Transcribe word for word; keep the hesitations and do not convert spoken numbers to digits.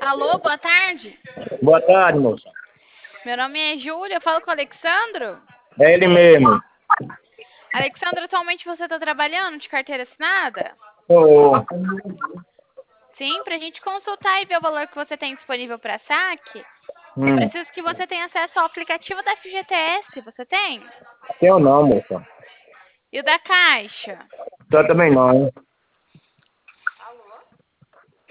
Alô, boa tarde. Boa tarde, moça. Meu nome é Júlia, eu falo com o Alexandro. É ele mesmo. Alexandro, atualmente você está trabalhando de carteira assinada? Ô, Sim, para a gente consultar e ver o valor que você tem disponível para saque, eu hum, preciso que você tenha acesso ao aplicativo da F G T S, você tem? tenho não, moça. E o da Caixa? Eu também não, hein?